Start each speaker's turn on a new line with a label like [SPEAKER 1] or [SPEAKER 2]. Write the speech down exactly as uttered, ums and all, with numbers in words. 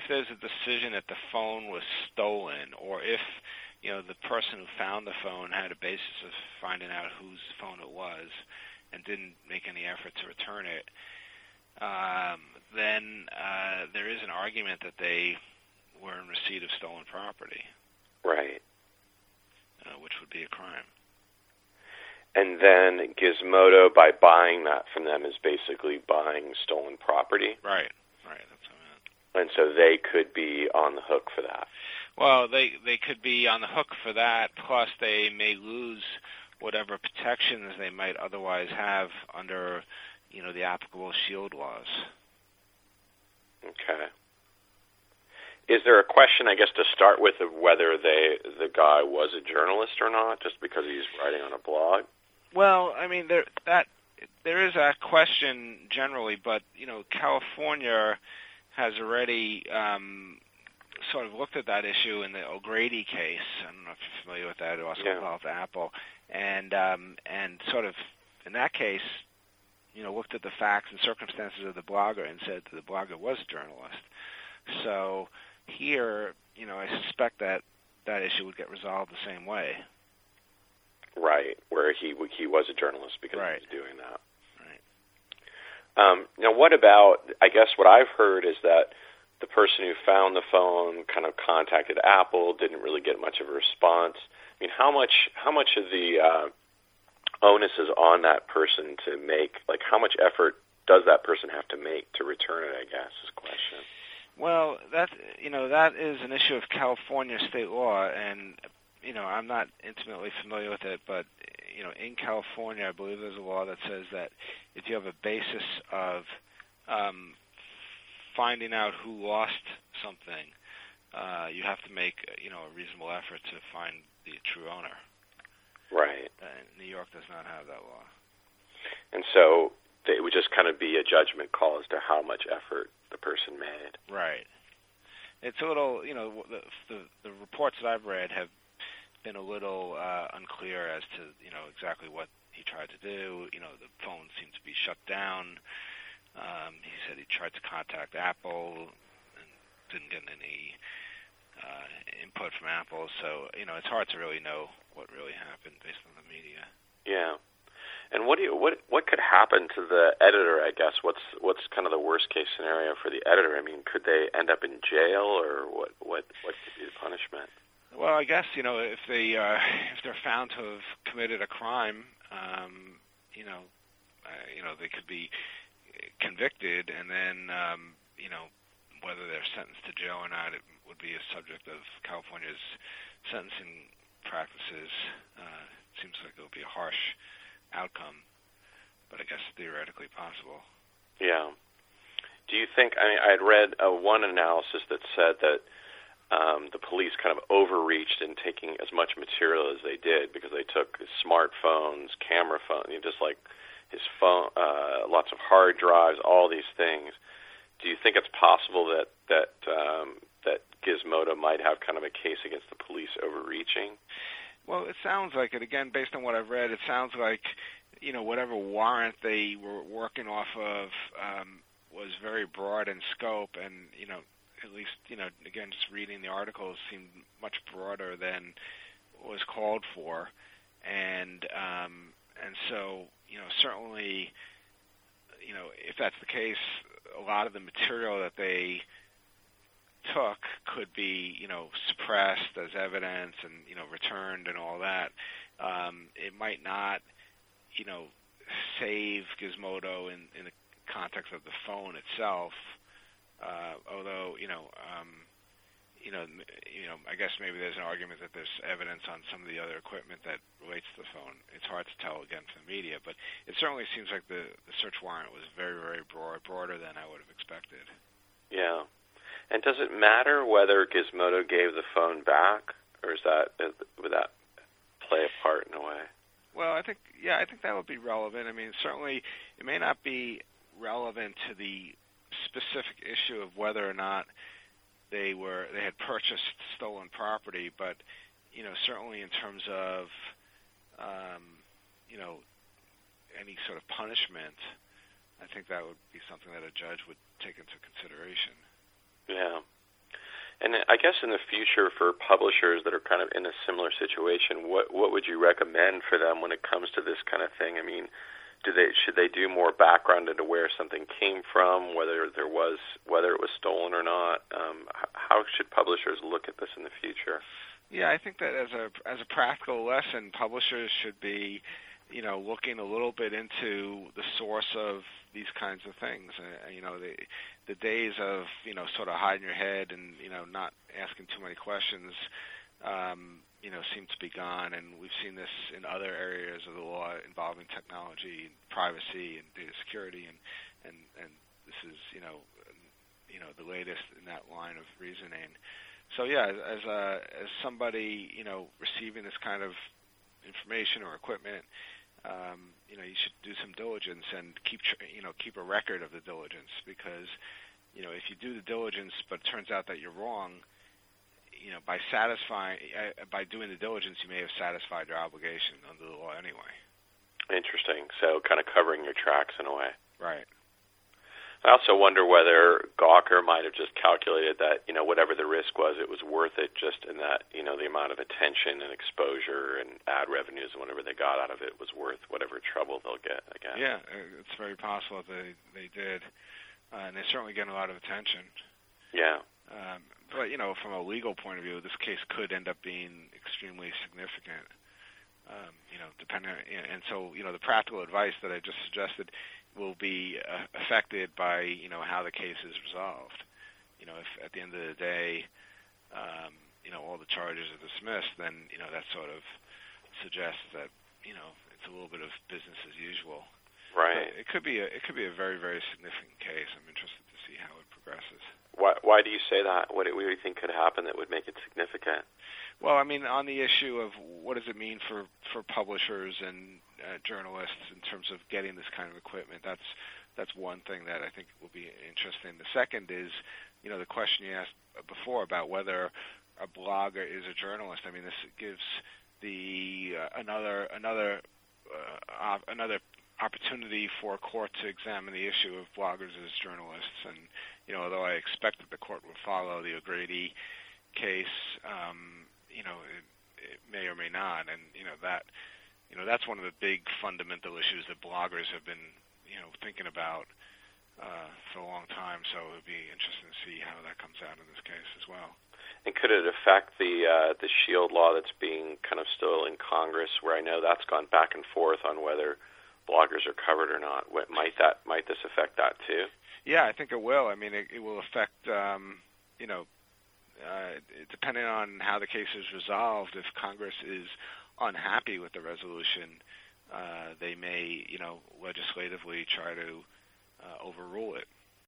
[SPEAKER 1] there's a decision that the phone was stolen, or if you know the person who found the phone had a basis of finding out whose phone it was and didn't make any effort to return it, um, then uh, there is an argument that they were in receipt of stolen property.
[SPEAKER 2] Right.
[SPEAKER 1] Uh, which would be a crime.
[SPEAKER 2] And then Gizmodo, by buying that from them, is basically buying stolen property?
[SPEAKER 1] Right, right, that's what I
[SPEAKER 2] And
[SPEAKER 1] meant.
[SPEAKER 2] so they could be on the hook for that?
[SPEAKER 1] Well, they, they could be on the hook for that, plus they may lose whatever protections they might otherwise have under, you know, the applicable SHIELD laws.
[SPEAKER 2] Okay. Is there a question, I guess, to start with, of whether they the guy was a journalist or not, just because he's writing on a blog?
[SPEAKER 1] Well, I mean, there that there is a question generally, but you know, California has already um, sort of looked at that issue in the O'Grady case. I don't know if you're familiar with that. It also
[SPEAKER 2] Yeah.
[SPEAKER 1] involved Apple, and um, and sort of in that case, you know, looked at the facts and circumstances of the blogger and said that the blogger was a journalist. So here, you know, I suspect that that issue would get resolved the same way.
[SPEAKER 2] Right, where he he was a journalist because
[SPEAKER 1] right.
[SPEAKER 2] he was doing that.
[SPEAKER 1] Right.
[SPEAKER 2] Um, now, what about, I guess what I've heard is that the person who found the phone kind of contacted Apple, didn't really get much of a response. I mean, how much how much of the uh, onus is on that person to make, like how much effort does that person have to make to return it, I guess, is the question.
[SPEAKER 1] Well, that you know that is an issue of California state law, and you know I'm not intimately familiar with it, but you know in California, I believe there's a law that says that if you have a basis of um, finding out who lost something, uh, you have to make you know a reasonable effort to find the true owner.
[SPEAKER 2] Right.
[SPEAKER 1] Uh, New York does not have that law.
[SPEAKER 2] And so it would just kind of be a judgment call as to how much effort the person made.
[SPEAKER 1] Right. It's a little, you know, the the, the reports that I've read have been a little uh, unclear as to, you know, exactly what he tried to do. You know, the phone seemed to be shut down. Um, he said he tried to contact Apple and didn't get any uh, input from Apple. So, you know, it's hard to really know what really happened based on the media.
[SPEAKER 2] Yeah. And what do you what what could happen to the editor, I guess? What's what's kind of the worst case scenario for the editor? I mean, could they end up in jail, or what what what could be the punishment?
[SPEAKER 1] Well, I guess, you know, if they uh, if they're found to have committed a crime, um, you know, uh, you know, they could be convicted, and then um, you know, whether they're sentenced to jail or not, it would be a subject of California's sentencing practices. Uh, it seems like it would be a harsh outcome, but I guess theoretically possible.
[SPEAKER 2] Yeah. Do you think, I mean, I had read uh, one analysis that said that um, the police kind of overreached in taking as much material as they did because they took his smartphones, camera phone, you know, just like his phone, uh, lots of hard drives, all these things. Do you think it's possible that, that, um, that Gizmodo might have kind of a case against the police overreaching?
[SPEAKER 1] Well, it sounds like it. Again, based on what I've read, it sounds like, you know, whatever warrant they were working off of um, was very broad in scope, and, you know, at least, you know, again, just reading the articles seemed much broader than was called for. And, um, and so, you know, certainly, you know, if that's the case, a lot of the material that they took could be, you know, suppressed as evidence and, you know, returned and all that. Um, it might not, you know, save Gizmodo in, in the context of the phone itself, uh, although, you know, um, you know, you know, I guess maybe there's an argument that there's evidence on some of the other equipment that relates to the phone. It's hard to tell, again, from the media, but it certainly seems like the, the search warrant was very, very broad, broader than I would have expected.
[SPEAKER 2] Yeah. And does it matter whether Gizmodo gave the phone back, or is that would that play a part in a way?
[SPEAKER 1] Well, I think yeah, I think that would be relevant. I mean, certainly it may not be relevant to the specific issue of whether or not they were they had purchased stolen property, but you know, certainly in terms of um, you know any sort of punishment, I think that would be something that a judge would take into consideration.
[SPEAKER 2] Yeah. I guess in the future for publishers that are kind of in a similar situation, what what would you recommend for them when it comes to this kind of thing? I mean, do they should they do more background into where something came from, whether there was whether it was stolen or not? Um, how should publishers look at this in the future?
[SPEAKER 1] Yeah, I think that as a as a practical lesson, publishers should be, you know, looking a little bit into the source of these kinds of things. Uh, you know, the the days of, you know, sort of hiding your head and, you know, not asking too many questions, um, you know, seem to be gone. And we've seen this in other areas of the law involving technology, and privacy, and data security, and and and this is, you know, you know, the latest in that line of reasoning. So yeah, as a, as somebody, you know, receiving this kind of information or equipment, um, you know, you should do some diligence and keep, you know, keep a record of the diligence, because, you know, if you do the diligence but it turns out that you're wrong, you know, by satisfying, uh, by doing the diligence, you may have satisfied your obligation under the law anyway.
[SPEAKER 2] Interesting. So kind of covering your tracks in a way.
[SPEAKER 1] Right.
[SPEAKER 2] I also wonder whether Gawker might have just calculated that, you know, whatever the risk was, it was worth it just in that, you know, the amount of attention and exposure and ad revenues and whatever they got out of it was worth whatever trouble they'll get, I guess.
[SPEAKER 1] Yeah, it's very possible that they, they did, uh, and they certainly get a lot of attention.
[SPEAKER 2] Yeah.
[SPEAKER 1] Um, but, you know, from a legal point of view, this case could end up being extremely significant. Um, you know, depending on, and so, you know, the practical advice that I just suggested will be uh, affected by, you know, how the case is resolved. You know, if at the end of the day, um, you know, all the charges are dismissed, then, you know, that sort of suggests that, you know, it's a little bit of business as usual.
[SPEAKER 2] Right.
[SPEAKER 1] But it could be a, it could be a very, very significant case. I'm interested to see how it progresses.
[SPEAKER 2] Why, why do you say that? What do you think could happen that would make it significant?
[SPEAKER 1] Well, I mean, on the issue of what does it mean for, for publishers and uh, journalists in terms of getting this kind of equipment, that's that's one thing that I think will be interesting. The second is, you know, the question you asked before about whether a blogger is a journalist. I mean, this gives the uh, another another uh, op- another opportunity for a court to examine the issue of bloggers as journalists. And, you know, although I expect that the court would follow the O'Grady case, um, you know, it, it may or may not. And, you know, that, you know, that's one of the big fundamental issues that bloggers have been, you know, thinking about uh, for a long time. So it would be interesting to see how that comes out in this case as well.
[SPEAKER 2] And could it affect the uh, the SHIELD law that's being kind of still in Congress, where I know that's gone back and forth on whether bloggers are covered or not? What might that might this affect that too?
[SPEAKER 1] Yeah, I think it will. I mean, it, it will affect, um, you know, uh, depending on how the case is resolved. If Congress is unhappy with the resolution, uh, they may, you know, legislatively try to uh, overrule it.